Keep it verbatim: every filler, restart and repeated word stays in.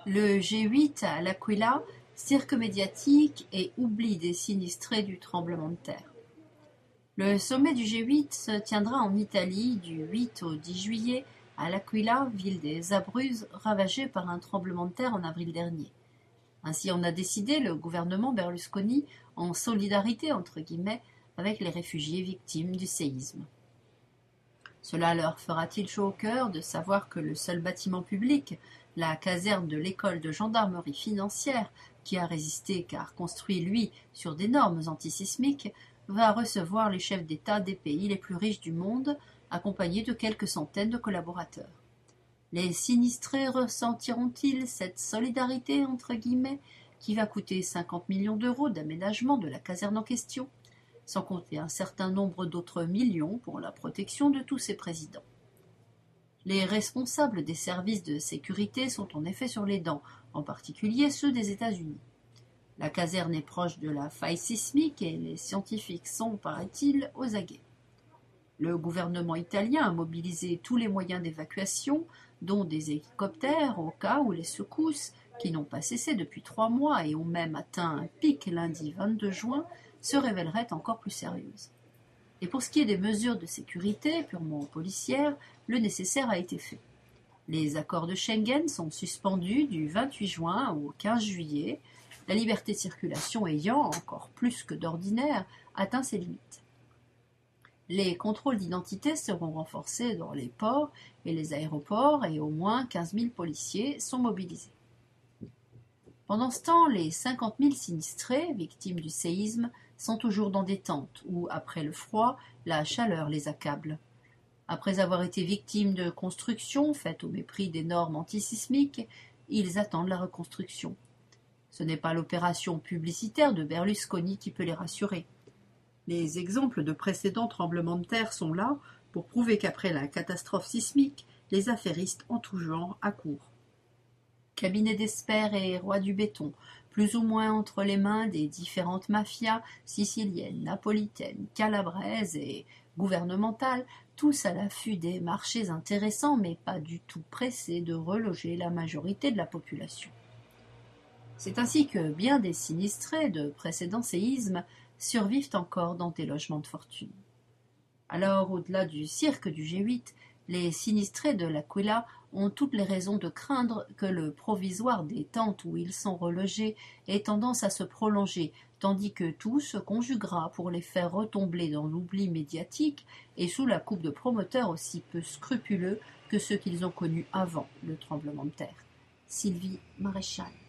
Le G huit à L'Aquila, cirque médiatique et oubli des sinistrés du tremblement de terre. Le sommet du G huit se tiendra en Italie du huit au dix juillet à L'Aquila, ville des Abruzzes ravagée par un tremblement de terre en avril dernier. Ainsi en a décidé le gouvernement Berlusconi en solidarité entre guillemets avec les réfugiés victimes du séisme. Cela leur fera-t-il chaud au cœur de savoir que le seul bâtiment public, la caserne de l'école de gendarmerie financière, qui a résisté car construit lui sur des normes antisismiques, va recevoir les chefs d'État des pays les plus riches du monde, accompagnés de quelques centaines de collaborateurs. Les sinistrés ressentiront-ils cette solidarité entre guillemets qui va coûter cinquante millions d'euros d'aménagement de la caserne en question, sans compter un certain nombre d'autres millions pour la protection de tous ses présidents. Les responsables des services de sécurité sont en effet sur les dents, en particulier ceux des États-Unis. La caserne est proche de la faille sismique et les scientifiques sont, paraît-il, aux aguets. Le gouvernement italien a mobilisé tous les moyens d'évacuation, dont des hélicoptères, au cas où les secousses, qui n'ont pas cessé depuis trois mois et ont même atteint un pic lundi vingt-deux juin, se révéleraient encore plus sérieuses. Et pour ce qui est des mesures de sécurité purement policières, le nécessaire a été fait. Les accords de Schengen sont suspendus du vingt-huit juin au quinze juillet, la liberté de circulation ayant, encore plus que d'ordinaire, atteint ses limites. Les contrôles d'identité seront renforcés dans les ports et les aéroports et au moins quinze mille policiers sont mobilisés. Pendant ce temps, les cinquante mille sinistrés, victimes du séisme, sont toujours dans des tentes où, après le froid, la chaleur les accable. Après avoir été victimes de constructions faites au mépris des normes antisismiques, ils attendent la reconstruction. Ce n'est pas l'opération publicitaire de Berlusconi qui peut les rassurer. Les exemples de précédents tremblements de terre sont là pour prouver qu'après la catastrophe sismique, les affairistes en tout genre accourent. Cabinet d'experts et roi du béton, plus ou moins entre les mains des différentes mafias siciliennes, napolitaines, calabraises et gouvernementales, tous à l'affût des marchés intéressants mais pas du tout pressés de reloger la majorité de la population. C'est ainsi que bien des sinistrés de précédents séismes survivent encore dans des logements de fortune. Alors, au-delà du cirque du G huit, les sinistrés de l'Aquila ont toutes les raisons de craindre que le provisoire des tentes où ils sont relogés ait tendance à se prolonger, tandis que tout se conjuguera pour les faire retomber dans l'oubli médiatique et sous la coupe de promoteurs aussi peu scrupuleux que ceux qu'ils ont connus avant le tremblement de terre. Sylvie Maréchal.